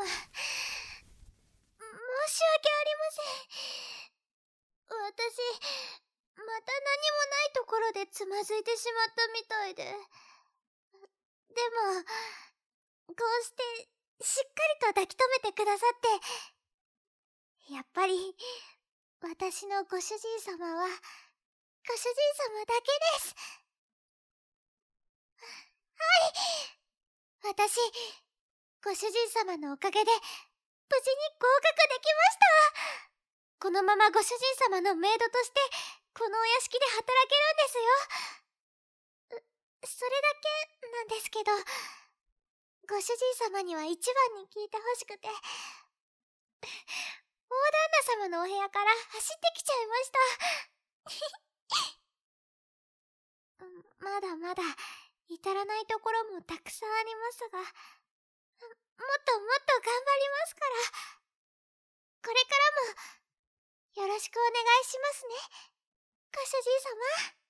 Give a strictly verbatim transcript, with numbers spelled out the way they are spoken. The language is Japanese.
申し訳ありません。私、また何もないところでつまずいてしまったみたいで。でも、こうしてしっかりと抱き留めてくださって、やっぱり私のご主人様はご主人様だけです。はい、私ご主人様のおかげで無事に合格できました。このままご主人様のメイドとしてこのお屋敷で働けるんですよ。それだけなんですけど、ご主人様には一番に聞いてほしくて、大旦那様のお部屋から走ってきちゃいましたまだまだ至らないところもたくさんありますが、もっともっと頑張りますから、これからもよろしくお願いしますね、ご主人様。